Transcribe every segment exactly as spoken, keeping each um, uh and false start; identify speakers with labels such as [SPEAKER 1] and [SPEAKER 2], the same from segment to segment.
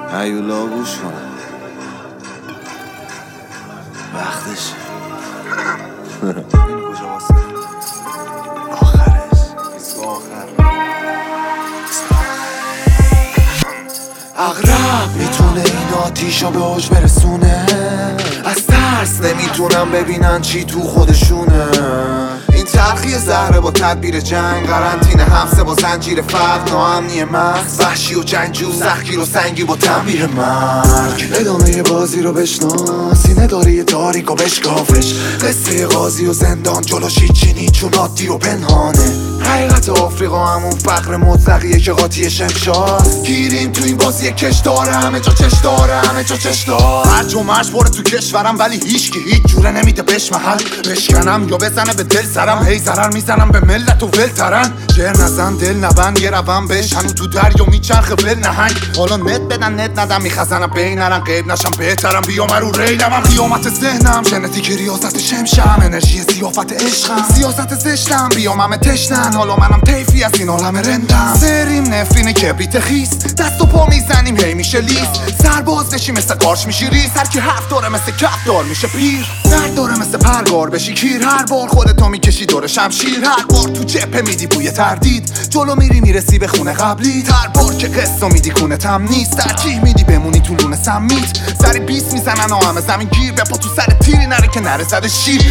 [SPEAKER 1] هیولا گوش کن وقتش اینو کجا واسه آخرش ایسکو آخر اغرب میتونه این آتیشو به اوج برسونه، از ترس نمیتونم ببینن چی تو خودشونه. این تلخی زهره با تدبیر جنگ، قرنطینه حبسه با زنجیر فقر، ناامنی مغز، وحشی و جنگجو، سختگیر و سنگی با تنبیه مرگ. ادامه بازی رو بشناس، سینه داره یه تاریک و بشکافش، قصه قاضی و زندان جلوش هیچی نی چون عادی و پنهانه. حقیقت آفریقا همون فقر مطلقیه که قاطی شمشاست. گیریم تو این بازی کش داره، همه جا چش داره، همه جا چش داره. هرج و مرج باره تو کشورم ولی هیچ کی هیچ جوره نمیده بهش محل. بشکنم یا بزنه به دل سرم، هی ضرر میزنم به ملت و ولترن. جر نزن دل نبند یه روم بهش، هنو تو دریا میچرخه ول نهنگ. حالا نت بدن نت ندم میخزنم بین نرن، غیب نشم بهترم بیام رو ریلمم. قیامت ذهنم ژنتیک ریاضت شمشم، انرژی زیافت عشقم، سیاست زشتم بیام همه تشنن. حالا منم طیفی از این عالم رندم، سریم نفرین کبریت خیس، دست و پا میزنیم هی میشه لیست. سرباز بشی مثل قارچ میشی ریز، هر کی هفت داره مثل کف دار میشه پیر. درد داره مثل پرگار بشی کیر، هر بار خودتو میکشی دور شمشیر. هر بار تو جبهه میدی بوی تردید، جلو میری میرسی به خونه قبلی. هر بار که قصه میدی کونه تم نیست، ترجیح میدی بمونی تو لونه سمیت. سری بیست میزنن و همه زمین گیر، بپا تو سر تیری نره که نره زده شیر.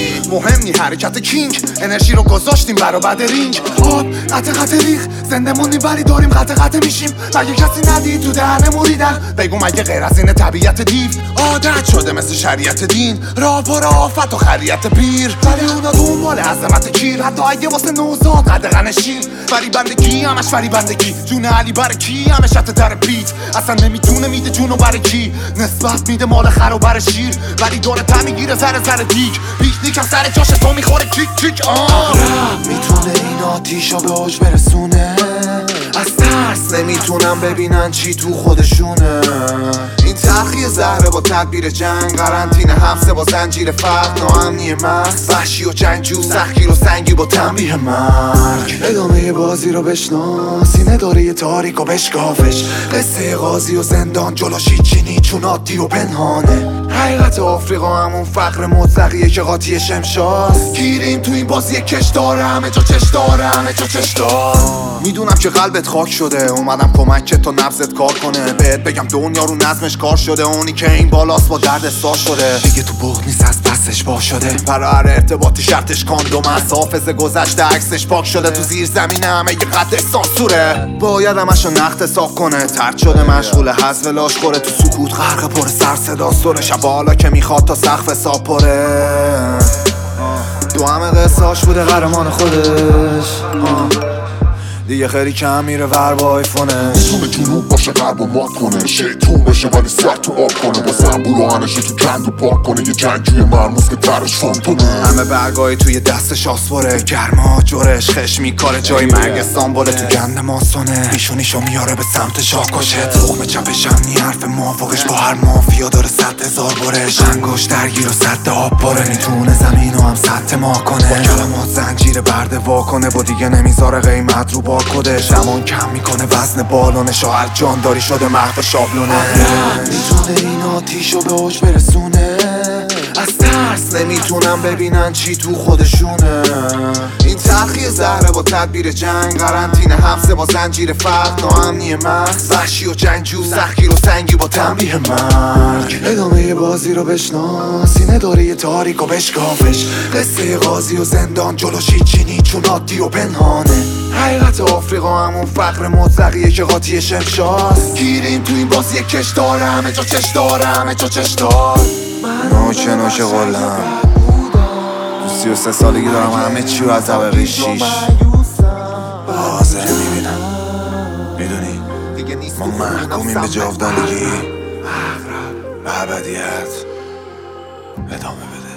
[SPEAKER 1] مهم نی حرکت کینگ، انرژی رو گذاشتیم برا بعد رینگ. آب قطع قطع ریخ، زنده موندیم ولی داریم قطع قطع میشیم. مگه کسی ندید تو دهنه موریدن؟ بگو مگه غیر از این طبیعت دیو عادت شده مثل شریعت دین؟ راه پر آفت و خریت پیر، ولی اونا دنبال عظمت کیر. حتی اگه واسه نوزاد قدغن شیر، ولی بندگی همش ولی بندگی. جون علی بر کی همش شت در پیت، اصلا نمیتونه میده جونو برای کی. نسبت میده مال خر و بر شیر، ولی داره تا میگیره زره زره دیگ. پیکنیک هم سر جاش تو میخوره کیک کیک. آه میتونه این آتیشو به اوج برسونه، از ترس نمیتونم ببینن چی تو خودشونه. این تلخی زهره با تدبیر جنگ، قرنطینه حبسه با زنجیر فقر، ناامنی مغز، وحشی و جنگجو، سختگیر و سنگی با تنبیه مرگ. ادامه بازی رو بشناس، سینه داره یه تاریک و بشکافش، قصه قاضی و زندان جلوش هیچی نی چون عادی و پنهانه. حقیقت آفریقا همون فقر مطلقیه که قاطی شمشاست. گیریم تو این بازی کش داره، همه جا چش داره، همه جا چش داره. میدونم که قلبت خاک شده، اومدم کمک تا نبضت کار کنه. بهت بگم دنیا رو نظمش کار شده، اونی که این بالاست با درد سار شده. دیگه تو بغض نیست از دستش وا شده، برای هر ارتباطی شرطش کاندوم است. حافظه گذشته عکسش پاک شده، تو زیر زمینه همه یه قد سانسوره. باید همشو نقد صاف کنه، ترد شده مشغول حذف لاش خوره. تو سکوت غرق پر سر صدا سره، شب حالا که میخواد تا سقف حساب پره. تو همه قصاش بوده قهرمان خودش، دیگه خیلی کم میره ور با آیفونه.
[SPEAKER 2] میتونه جنوب باشه غرب و مات کنه، شیطون بشه ولی سر تو آب کنه. با زنبور و هنشو تو کندو پاک کنه، یه جنگجوی مرموز که ترش فانتونه.
[SPEAKER 1] همه برگایی توی دستش آسپره، گرما جورش خش میکاره، جای مرگ سامبوله تو گند ماسونه. ایشونیشو میاره به سمت شاکشه، تخم چپش هم نی حرف موافقش با هر مافیا داره صد هزار برش. انگوش درگیر و صد آب باره، میتونه زمینو هم صد ما کنه. با کلمات زنجیر برده وا کنه، با دیگه نمیذاره قیمت رو با کدش. زمان کم میکنه وزن بالونش، و هر جانداری شده محو شابلونه. میتونه این آتیشو به اوج برسونه، از ترس نمیتونم ببینن چی تو خودشونه. این تلخی زهره با تدبیر جنگ، قرنطینه حبسه با زنجیر فقر، ناامنی مغز، وحشی و جنگجو، سختگیر و سنگی با تنبیه مرگ. ادامه بازی رو بشناس، سینه داره یه تاریک و بشکافش، قصه قاضی و زندان جلوش هیچی نی چون عادی و پنهانه. حقیقت آفریقا همون فقر مطلقیه که قاطی شمشاست. گیریم تو این بازی کش داره، همه جا چش داره، همه جا چش داره. نوچه نوچه قلم تو سی و سه سالگی دارم همه چی و از طبقه شیش حاضره میبینم. میدونی ما محکومیم به جاودانگی، به ابدیت. ادامه بده.